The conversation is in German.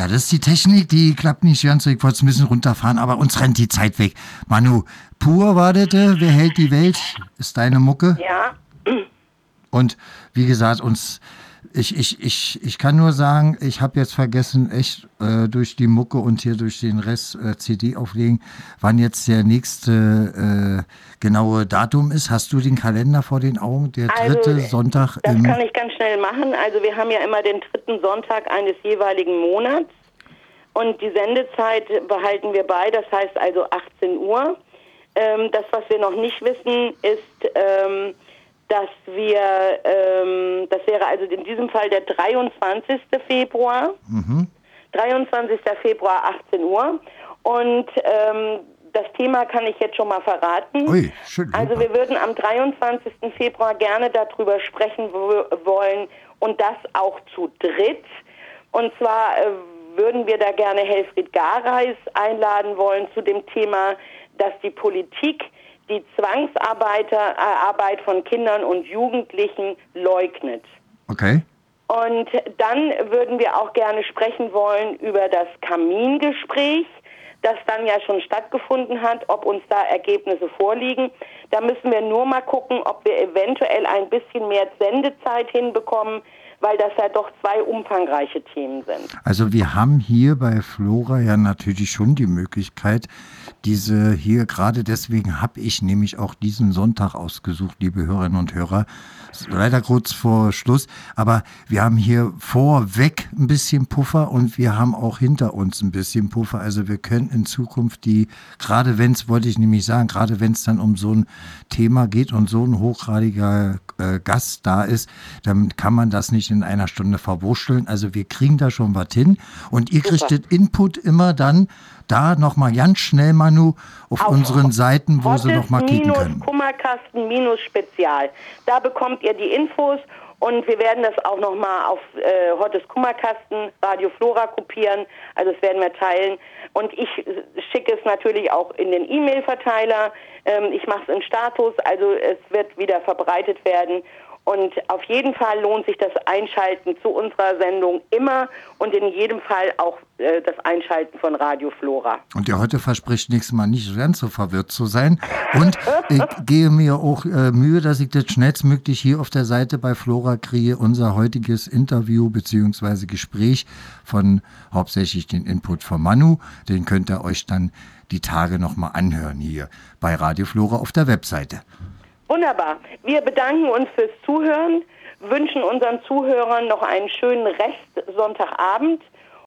Ja, das ist die Technik, die klappt nicht ganz so. Ich wollte es ein bisschen runterfahren, aber uns rennt die Zeit weg. Manu, pur wartete, wer hält die Welt? Ist deine Mucke. Ja. Und wie gesagt, ich kann nur sagen, ich habe jetzt vergessen, echt durch die Mucke und hier durch den Rest CD auflegen, wann jetzt der nächste genaue Datum ist. Hast du den Kalender vor den Augen? Der dritte Sonntag das kann ich ganz schnell machen. Also wir haben ja immer den dritten Sonntag eines jeweiligen Monats und die Sendezeit behalten wir bei, das heißt also 18 Uhr. Das, was wir noch nicht wissen, ist, dass das wäre also in diesem Fall der 23. Februar. 23. Februar, 18 Uhr. Und das Thema kann ich jetzt schon mal verraten. Ui, schön, also wir würden am 23. Februar gerne darüber sprechen wollen und das auch zu dritt. Und zwar würden wir da gerne Helfried Gareis einladen wollen zu dem Thema, dass die Politik die Zwangsarbeit von Kindern und Jugendlichen leugnet. Okay. Und dann würden wir auch gerne sprechen wollen über das Kamingespräch, das dann ja schon stattgefunden hat, ob uns da Ergebnisse vorliegen. Da müssen wir nur mal gucken, ob wir eventuell ein bisschen mehr Sendezeit hinbekommen, weil das ja doch zwei umfangreiche Themen sind. Also wir haben hier bei Flora ja natürlich schon die Möglichkeit, diese hier, gerade deswegen habe ich nämlich auch diesen Sonntag ausgesucht, liebe Hörerinnen und Hörer, leider kurz vor Schluss, aber wir haben hier vorweg ein bisschen Puffer und wir haben auch hinter uns ein bisschen Puffer, also wir können in Zukunft gerade wenn es, wollte ich nämlich sagen, gerade wenn es dann um so ein Thema geht und so ein hochgradiger Gast da ist, dann kann man das nicht in einer Stunde verwurschteln, also wir kriegen da schon was hin und ihr kriegt den Input immer dann da nochmal ganz schnell, Manu, auf unseren Seiten, wo sie nochmal klicken können. Kummerkasten-Spezial. Da bekommt ihr die Infos und wir werden das auch nochmal auf Hottes Kummerkasten, Radio Flora kopieren. Also das werden wir teilen. Und ich schicke es natürlich auch in den E-Mail-Verteiler. Ich mache es in Status. Also es wird wieder verbreitet werden. Und auf jeden Fall lohnt sich das Einschalten zu unserer Sendung immer und in jedem Fall auch das Einschalten von Radio Flora. Und der heute verspricht nächstes Mal nicht ganz so verwirrt zu sein. Und ich gehe mir auch Mühe, dass ich das schnellstmöglich hier auf der Seite bei Flora kriege, unser heutiges Interview bzw. Gespräch von hauptsächlich den Input von Manu. Den könnt ihr euch dann die Tage nochmal anhören hier bei Radio Flora auf der Webseite. Wunderbar. Wir bedanken uns fürs Zuhören, wünschen unseren Zuhörern noch einen schönen Rest Sonntagabend